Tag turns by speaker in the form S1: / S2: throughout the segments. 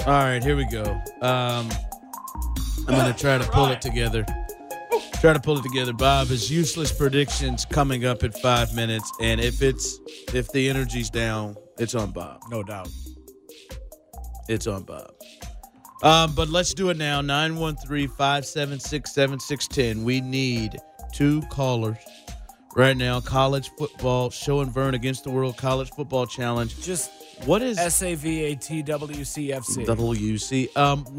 S1: All right, here we go. I'm going to try to pull it together. Bob, his useless predictions coming up in 5 minutes, and if the energy's down, it's on Bob.
S2: No doubt.
S1: It's on Bob. But let's do it now. 913-576-7610. We need 2 callers right now. College football, Show and Vern against the World College Football Challenge.
S2: Just
S1: what is
S2: SAVATWCFC?
S1: WC.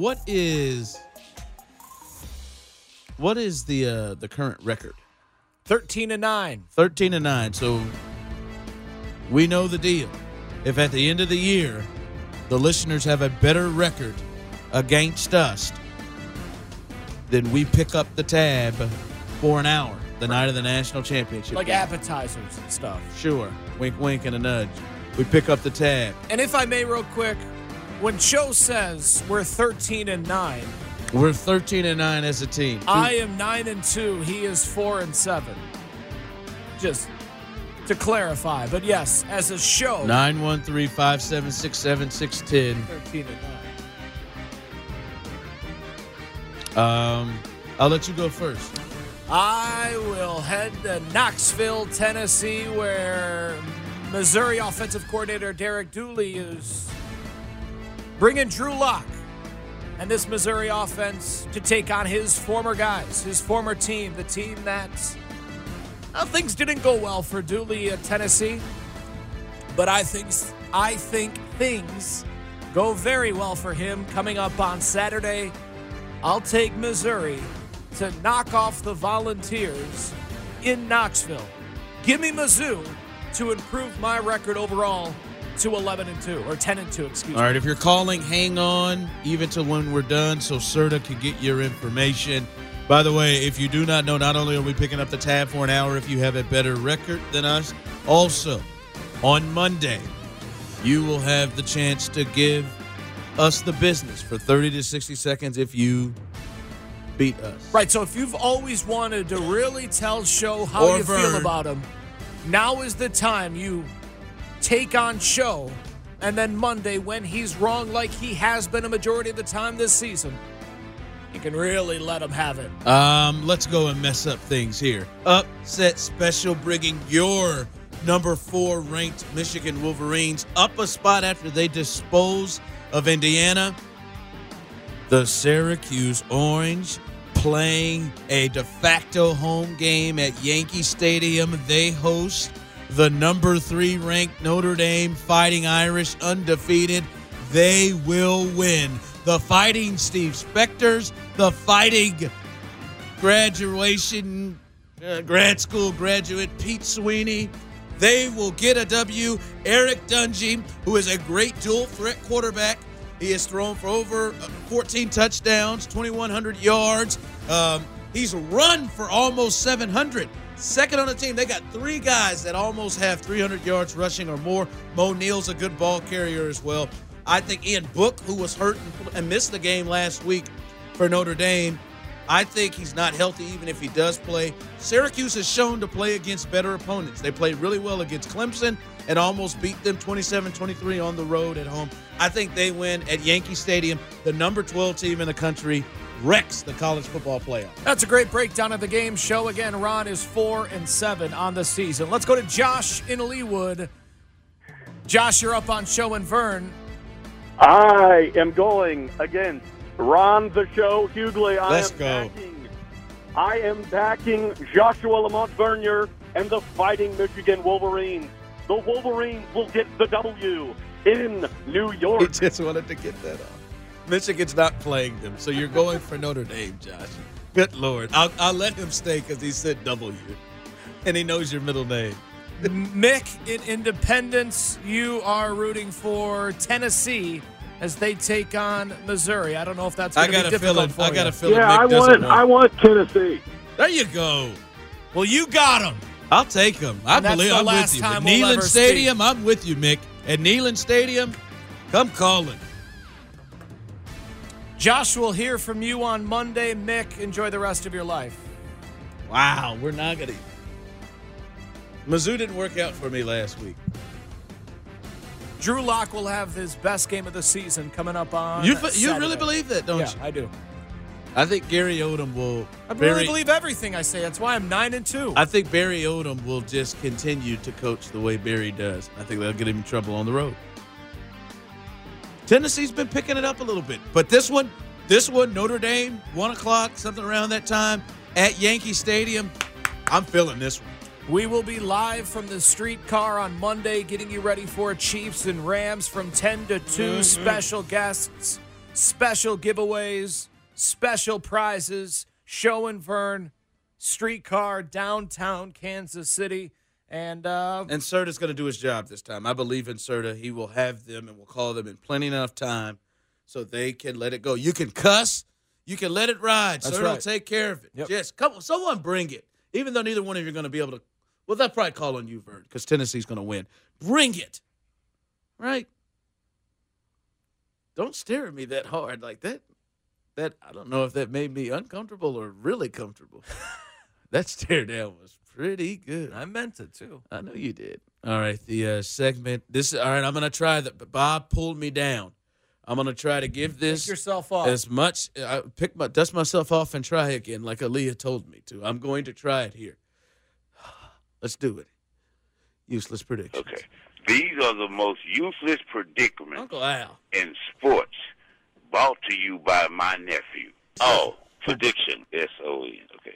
S1: What is the current record?
S2: 13-9.
S1: 13-9. So we know the deal. If at the end of the year the listeners have a better record against us, then we pick up the tab for an hour the night of the national championship.
S2: Like
S1: game.
S2: appetizers and stuff.
S1: Sure. Wink, wink, and a nudge. We pick up the tab.
S2: And if I may, real quick, when Cho says we're 13-9,
S1: we're 13-9 as a team.
S2: I am 9-2. He is 4-7. Just to clarify, but yes, as a show,
S1: 913-576-7610.
S2: 13-9.
S1: I'll let you go first.
S2: I will head to Knoxville, Tennessee, where Missouri offensive coordinator Derek Dooley is bringing Drew Lock and this Missouri offense to take on his former guys, his former team, the team that things didn't go well for Dooley at Tennessee, but I think things go very well for him coming up on Saturday. I'll take Missouri to knock off the Volunteers in Knoxville. Give me Mizzou to improve my record overall to 11-2 or 10-2, excuse me.
S1: All right, if you're calling, hang on even till when we're done so Serta can get your information. By the way, if you do not know, not only are we picking up the tab for an hour if you have a better record than us, also on Monday, you will have the chance to give us the business for 30 to 60 seconds if you beat us.
S2: Right, so if you've always wanted to really tell Show how you feel about him, now is the time you take on Show, and then Monday, when he's wrong like he has been a majority of the time this season, you can really let him have it.
S1: Let's go and mess up things here. Upset special, bringing your number 4 ranked Michigan Wolverines up a spot after they dispose of Indiana. The Syracuse Orange playing a de facto home game at Yankee Stadium. They host the number 3 ranked Notre Dame Fighting Irish, undefeated. They will win. The Fighting Steve Spectors, the Fighting grad school graduate Pete Sweeney, they will get a W. Eric Dungey, who is a great dual threat quarterback. He has thrown for over 14 touchdowns, 2,100 yards. He's run for almost 700. Second on the team. They got 3 guys that almost have 300 yards rushing or more. Mo Neal's a good ball carrier as well. I think Ian Book, who was hurt and missed the game last week for Notre Dame, I think he's not healthy even if he does play. Syracuse has shown to play against better opponents. They played really well against Clemson and almost beat them 27-23 on the road at home. I think they win at Yankee Stadium. The number 12 team in the country wrecks the college football playoff.
S2: That's a great breakdown of the game. Show again, Ron is 4-7 on the season. Let's go to Josh in Leewood. Josh, you're up on Show and Vern.
S3: I am going against Ron the Show Hughley. I am backing Joshua Lamont Vernier and the Fighting Michigan Wolverines. The Wolverines will get the W in New York.
S1: He just wanted to get that off. Michigan's not playing them, so you're going for Notre Dame, Josh. Good Lord. I'll let him stay because he said W, and he knows your middle name.
S2: Mick in Independence, you are rooting for Tennessee as they take on Missouri. I don't know if that's going to be difficult for you.
S1: I got a feeling Mick doesn't want.
S3: I want Tennessee.
S1: There you go.
S2: Well, you got him.
S1: I'll take him. I believe I'm with you. At Neyland Stadium, I'm with you, Mick. At Neyland Stadium, come calling.
S2: Josh, will hear from you on Monday. Mick, enjoy the rest of your life.
S1: Wow, we're not going to. Mizzou didn't work out for me last week.
S2: Drew Lock will have his best game of the season coming up on
S1: You
S2: Saturday.
S1: really believe that, don't
S2: Yeah,
S1: you?
S2: I do.
S1: I think Gary Odom will.
S2: I really believe everything I say. That's why I'm 9-2.
S1: I think Barry Odom will just continue to coach the way Barry does. I think they'll get him in trouble on the road. Tennessee's been picking it up a little bit, but this one, Notre Dame, 1 o'clock, something around that time at Yankee Stadium. I'm feeling this one.
S2: We will be live from the streetcar on Monday, getting you ready for Chiefs and Rams from 10 to 2. Special guests, special giveaways, special prizes, show and Vern, streetcar, downtown Kansas City. And
S1: Serta's going to do his job this time. I believe in Serta. He will have them and will call them in plenty enough time so they can let it go. You can cuss. You can let it ride.
S2: That's
S1: Serta
S2: right.
S1: will take care of it.
S2: Yep.
S1: Just come on, someone bring it. Even though neither one of you are going to be able to. Well, they'll probably call on you, Vern, because Tennessee's going to win. Bring it. Right? Don't stare at me that hard like that. That I don't know if that made me uncomfortable or really comfortable. That stare down was pretty good.
S2: I meant it, too.
S1: I know you did. All right, the segment. All right, I'm going to try that. But Bob pulled me down. I'm going to try to give this
S2: Pick yourself off.
S1: as much. Dust myself off and try again like Aaliyah told me to. I'm going to try it here. Let's do it. Useless predictions.
S4: Okay. These are the most useless predicaments
S1: Uncle Al.
S4: in sports brought to you by my nephew. Oh, prediction. S-O-N. Okay.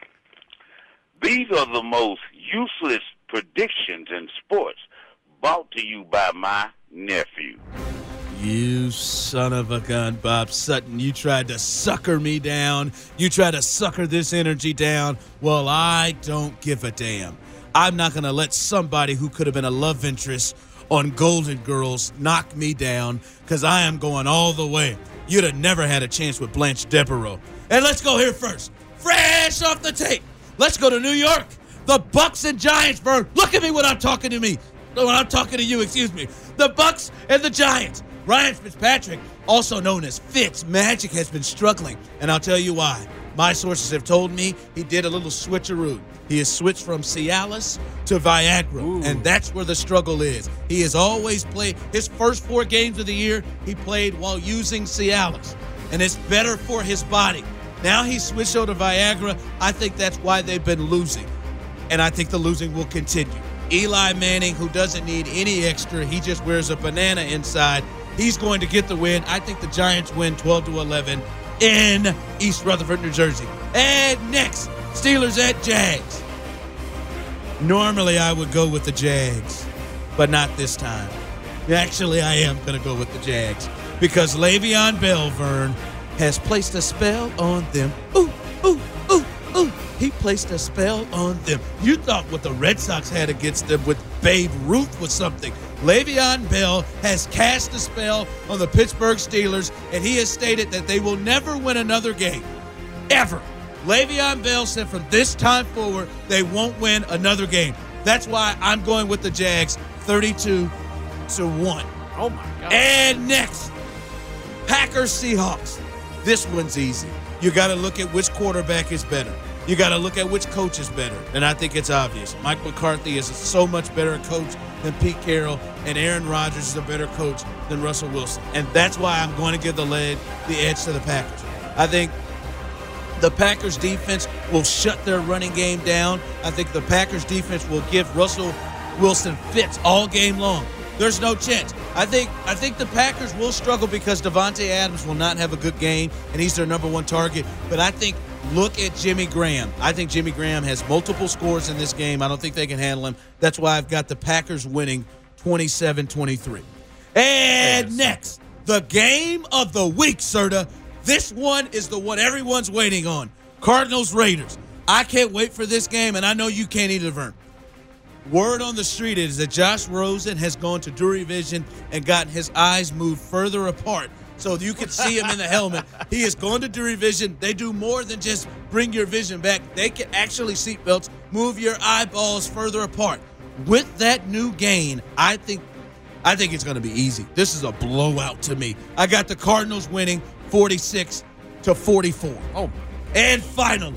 S4: These are the most useless predictions in sports brought to you by my nephew.
S1: You son of a gun, Bob Sutton. You tried to sucker me down. You tried to sucker this energy down. Well, I don't give a damn. I'm not going to let somebody who could have been a love interest on Golden Girls knock me down because I am going all the way. You'd have never had a chance with Blanche Devereaux. And let's go here first. Fresh off the tape. Let's go to New York. The Bucks and Giants, Vern. Look at me when I'm talking to me. When I'm talking to you, excuse me. The Bucks and the Giants. Ryan Fitzpatrick, also known as Fitz Magic, has been struggling, and I'll tell you why. My sources have told me he did a little switcheroo. He has switched from Cialis to Viagra, and that's where the struggle is. He has always played his first 4 games of the year, he played while using Cialis, and it's better for his body. Now he's switched over to Viagra. I think that's why they've been losing, and I think the losing will continue. Eli Manning, who doesn't need any extra, he just wears a banana inside. He's going to get the win. I think the Giants win 12-11 in East Rutherford, New Jersey. And next, Steelers at Jags. Normally, I would go with the Jags, but not this time. Actually, I am going to go with the Jags because Le'Veon Bell, Vern, has placed a spell on them. Ooh, ooh, ooh, ooh. He placed a spell on them. You thought what the Red Sox had against them with Babe Ruth was something. Le'Veon Bell has cast a spell on the Pittsburgh Steelers, and he has stated that they will never win another game. Ever. Le'Veon Bell said from this time forward, they won't win another game. That's why I'm going with the Jags 32-1.
S2: Oh, my God.
S1: And next, Packers-Seahawks. This one's easy. You got to look at which quarterback is better. You got to look at which coach is better. And I think it's obvious. Mike McCarthy is a so much better coach than Pete Carroll, and Aaron Rodgers is a better coach than Russell Wilson. And that's why I'm going to give the edge to the Packers. I think the Packers defense will shut their running game down. I think the Packers defense will give Russell Wilson fits all game long. There's no chance. I think the Packers will struggle because Devontae Adams will not have a good game, and he's their number one target. But I think look at Jimmy Graham. I think Jimmy Graham has multiple scores in this game. I don't think they can handle him. That's why I've got the Packers winning 27-23. And next, the game of the week, Serta. This one is the one everyone's waiting on. Cardinals-Raiders. I can't wait for this game, and I know you can't either, Vern. Word on the street is that Josh Rosen has gone to Drury Vision and gotten his eyes moved further apart so you can see him in the helmet. He has gone to Drury Vision. They do more than just bring your vision back. They can actually, seatbelts, move your eyeballs further apart. With that new gain, I think it's going to be easy. This is a blowout to me. I got the Cardinals winning 46-44.
S2: Oh,
S1: and finally,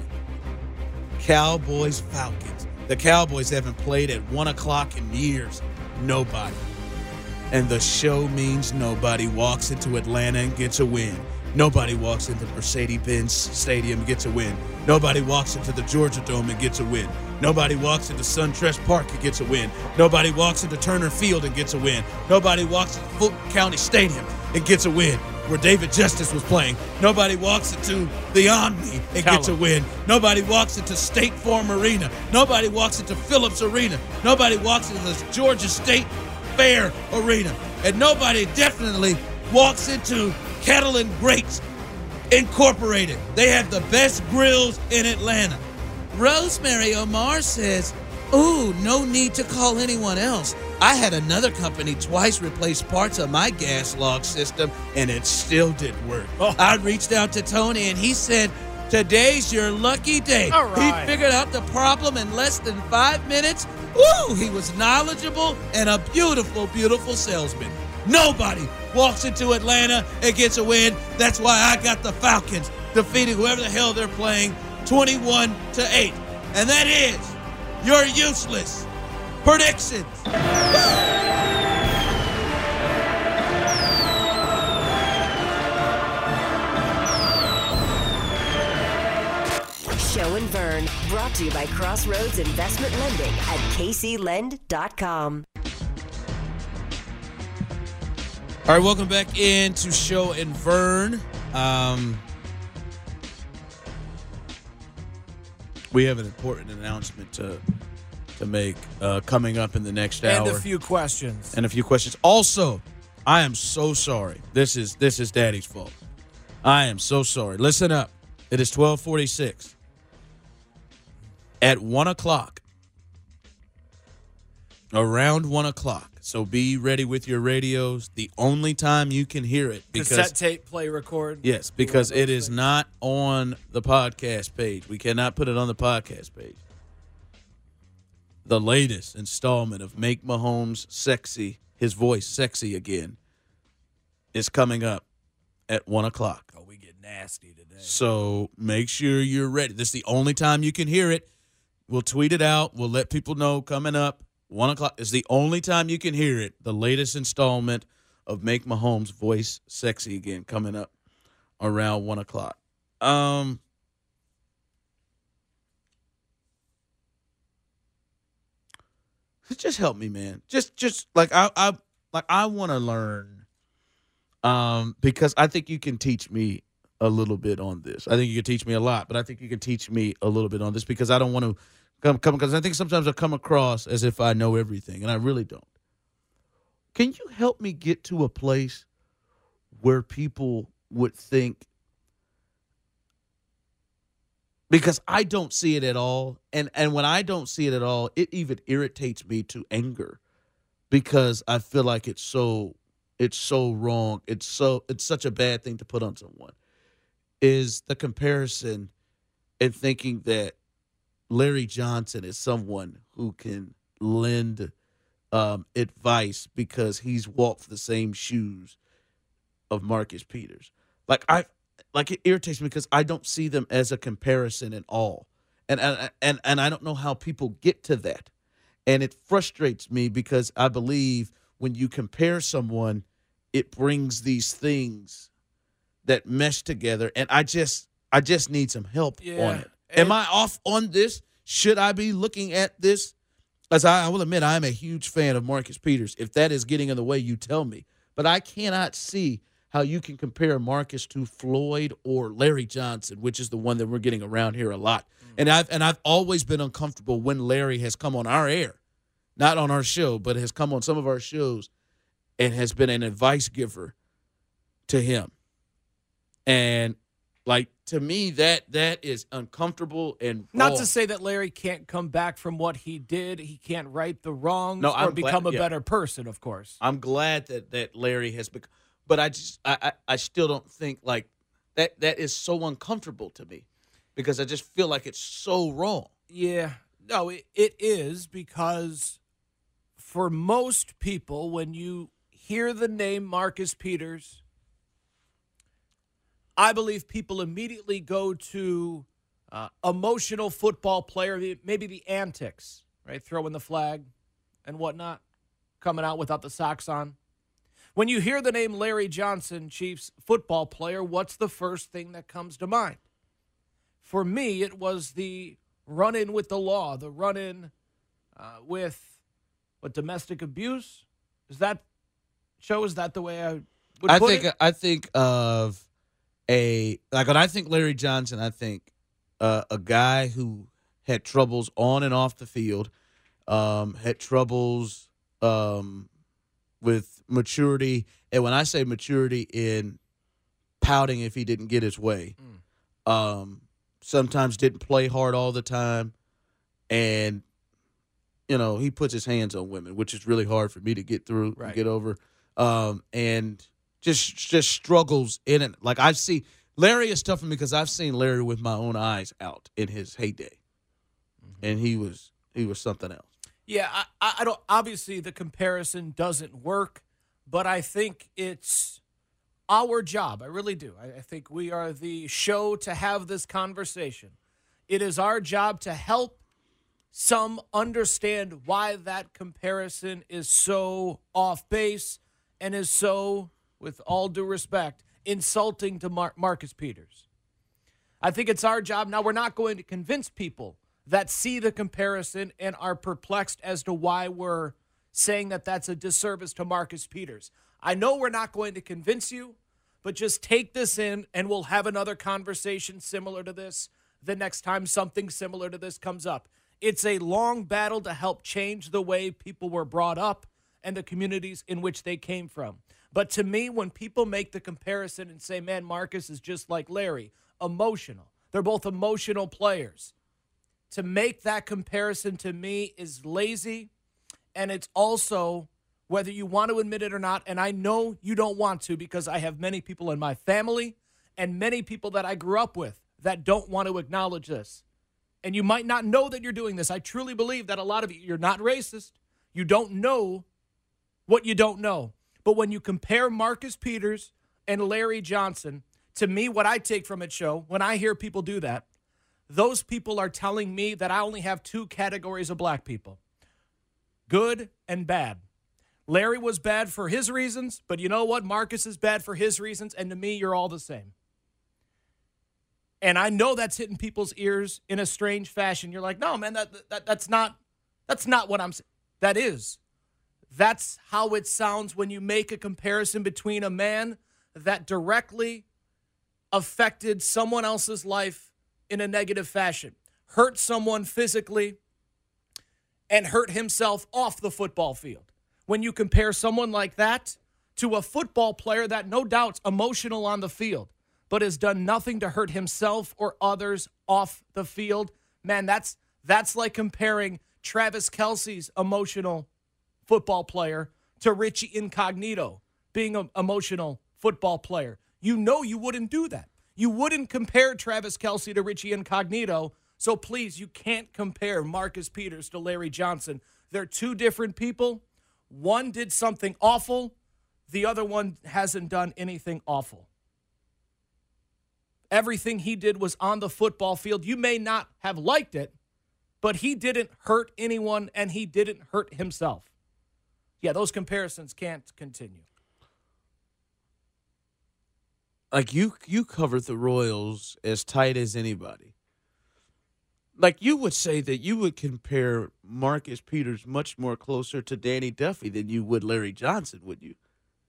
S1: Cowboys-Falcons. The Cowboys haven't played at 1 o'clock in years. Nobody. And the show means nobody walks into Atlanta and gets a win. Nobody walks into Mercedes-Benz Stadium and gets a win. Nobody walks into the Georgia Dome and gets a win. Nobody walks into SunTrust Park and gets a win. Nobody walks into Turner Field and gets a win. Nobody walks into Fulton County Stadium and gets a win, where David Justice was playing. Nobody walks into the Omni and gets a win. Nobody walks into State Farm Arena. Nobody walks into Phillips Arena. Nobody walks into the Georgia State Fair Arena. And nobody definitely walks into Kettle and Greats Incorporated. They have the best grills in Atlanta. Rosemary Omar says, ooh, no need to call anyone else. I had another company twice replace parts of my gas log system, and it still didn't work. I reached out to Tony, and he said, today's your lucky day.
S2: All right.
S1: He figured out the problem in less than 5 minutes. Woo! He was knowledgeable and a beautiful, beautiful salesman. Nobody walks into Atlanta and gets a win. That's why I got the Falcons defeating whoever the hell they're playing 21-8. And that is your useless predictions.
S5: Show and Vern, brought to you by Crossroads Investment Lending at kclend.com.
S1: All right, welcome back into Show and Vern. We have an important announcement to make coming up in the next hour.
S2: And a few questions.
S1: Also, I am so sorry. This is Daddy's fault. I am so sorry. Listen up. It is 12:46. At 1 o'clock, around 1 o'clock, so be ready with your radios. The only time you can hear it, because
S2: cassette tape, play, record.
S1: Yes, because it is not on the podcast page. We cannot put it on the podcast page. The latest installment of Make Mahomes Sexy, his voice sexy again, is coming up at 1 o'clock.
S2: Oh, we get nasty today.
S1: So make sure you're ready. This is the only time you can hear it. We'll tweet it out. We'll let people know coming up. 1 o'clock is the only time you can hear it. The latest installment of Make Mahomes Voice Sexy again coming up around 1 o'clock. Just help me, man. Just like I want to learn. Because I think you can teach me a little bit on this. I think you can teach me a lot, but I think you can teach me a little bit on this because I don't want to come because I think sometimes I come across as if I know everything, and I really don't. Can you help me get to a place where people would think, because I don't see it at all, and when I don't see it at all, it even irritates me to anger because I feel like it's so wrong. It's such a bad thing to put on someone, is the comparison and thinking that Larry Johnson is someone who can lend advice because he's walked the same shoes of Marcus Peters. It irritates me because I don't see them as a comparison at all. And I don't know how people get to that. And it frustrates me because I believe when you compare someone, it brings these things that mesh together. And I just need some help on it. Am I off on this? Should I be looking at this? As I will admit, I'm a huge fan of Marcus Peters. If that is getting in the way, you tell me. But I cannot see how you can compare Marcus to Floyd or Larry Johnson, which is the one that we're getting around here a lot. And I've always been uncomfortable when Larry has come on our air, not on our show, but has come on some of our shows and has been an advice giver to him. And to me, that is uncomfortable and wrong.
S2: Not to say that Larry can't come back from what he did. He can't right the wrongs or become a better person, of course.
S1: I'm glad that Larry has become, but I still don't think that is so uncomfortable to me because I just feel like it's so wrong.
S2: Yeah. No, it is, because for most people, when you hear the name Marcus Peters, I believe people immediately go to emotional football player, maybe the antics, right? Throwing the flag and whatnot, coming out without the socks on. When you hear the name Larry Johnson, Chiefs football player, what's the first thing that comes to mind? For me, it was the run-in with the law, the run-in with domestic abuse. Is that the way I would put it?
S1: I think of when I think Larry Johnson, I think a guy who had troubles on and off the field, had troubles with maturity, and when I say maturity, in pouting if he didn't get his way. Sometimes didn't play hard all the time, and he puts his hands on women, which is really hard for me to get through, and get over, and just struggles in it. Like Larry is tough for me because I've seen Larry with my own eyes out in his heyday, and he was something else.
S2: Yeah, I don't. Obviously, the comparison doesn't work, but I think it's our job. I really do. I think we are the show to have this conversation. It is our job to help some understand why that comparison is so off base and is so, with all due respect, insulting to Marcus Peters. I think it's our job. Now, we're not going to convince people that see the comparison and are perplexed as to why we're saying that that's a disservice to Marcus Peters. I know we're not going to convince you, but just take this in and we'll have another conversation similar to this the next time something similar to this comes up. It's a long battle to help change the way people were brought up and the communities in which they came from. But to me, when people make the comparison and say, man, Marcus is just like Larry, emotional. They're both emotional players. To make that comparison to me is lazy, and it's also, whether you want to admit it or not, and I know you don't want to because I have many people in my family and many people that I grew up with that don't want to acknowledge this. And you might not know that you're doing this. I truly believe that a lot of you, you're not racist. You don't know what you don't know. But when you compare Marcus Peters and Larry Johnson, to me, what I take from it, show, when I hear people do that, those people are telling me that I only have two categories of black people, good and bad. Larry was bad for his reasons, but you know what? Marcus is bad for his reasons, and to me, you're all the same. And I know that's hitting people's ears in a strange fashion. You're like, no, man, that's not what I'm saying. That is. That's how it sounds when you make a comparison between a man that directly affected someone else's life in a negative fashion, hurt someone physically, and hurt himself off the football field. When you compare someone like that to a football player that no doubt's emotional on the field, but has done nothing to hurt himself or others off the field, man, that's like comparing Travis Kelce's emotional football player to Richie Incognito being an emotional football player. You know you wouldn't do that. You wouldn't compare Travis Kelce to Richie Incognito, so please, you can't compare Marcus Peters to Larry Johnson. They're two different people. One did something awful. The other one hasn't done anything awful. Everything he did was on the football field. You may not have liked it, but he didn't hurt anyone, and he didn't hurt himself. Yeah, those comparisons can't continue.
S1: Like, you covered the Royals as tight as anybody. Like, you would say that you would compare Marcus Peters much more closer to Danny Duffy than you would Larry Johnson, would you?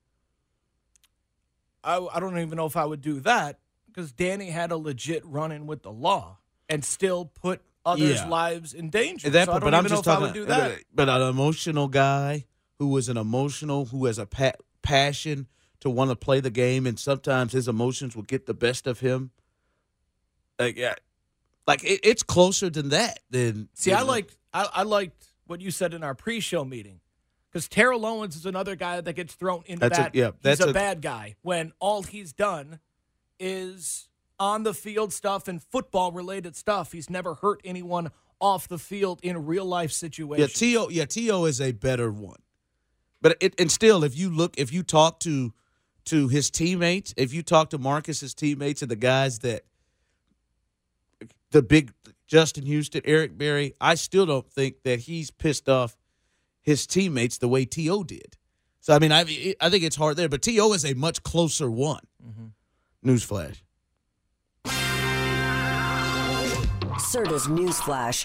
S2: I don't even know if I would do that, because Danny had a legit run-in with the law and still put others' lives in danger. So I don't even know if I would do that.
S1: But an emotional guy who has a passion to want to play the game, and sometimes his emotions will get the best of him. It's closer than that.
S2: I liked what you said in our pre-show meeting, because Terrell Owens is another guy that gets thrown into that. He's a bad guy when all he's done is on the field stuff and football related stuff. He's never hurt anyone off the field in real life situations.
S1: T.O. is a better one. But still, if you talk to his teammates, if you talk to Marcus's teammates and the guys that the big Justin Houston, Eric Berry, I still don't think that he's pissed off his teammates the way T.O. did. So, I mean, I think it's hard there. But T.O. is a much closer one. Newsflash.
S5: Serta's Newsflash.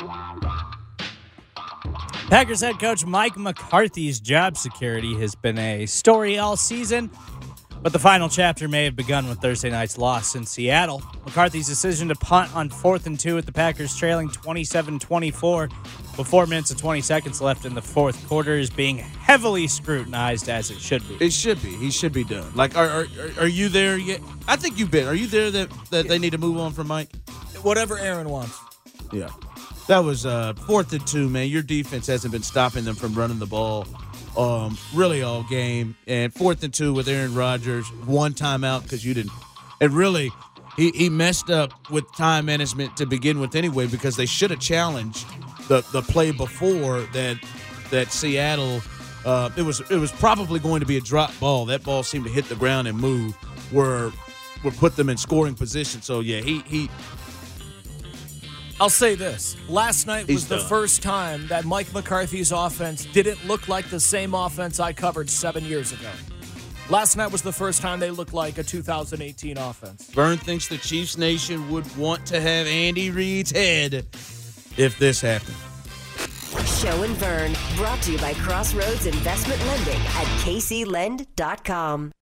S6: Packers head coach Mike McCarthy's job security has been a story all season, but the final chapter may have begun with Thursday night's loss in Seattle. McCarthy's decision to punt on 4th and 2 with the Packers trailing 27-24 with 4 minutes and 20 seconds left in the fourth quarter is being heavily scrutinized, as it should be.
S1: It should be. He should be done. Like, are you there yet? I think you've been. Are you there that they need to move on from Mike?
S2: Whatever Aaron wants.
S1: Yeah. That was 4th and 2, man. Your defense hasn't been stopping them from running the ball really all game. And 4th and 2 with Aaron Rodgers, 1 timeout because you didn't. And really, he messed up with time management to begin with anyway, because they should have challenged the play before that Seattle. It was probably going to be a drop ball. That ball seemed to hit the ground and move, where put them in scoring position. So yeah, he.
S2: I'll say this. Last night was the
S1: done.
S2: first time that Mike McCarthy's offense didn't look like the same offense I covered 7 years ago. Last night was the first time they looked like a 2018 offense.
S1: Vern thinks the Chiefs Nation would want to have Andy Reid's head if this happened.
S5: Show and Vern, brought to you by Crossroads Investment Lending at kclend.com.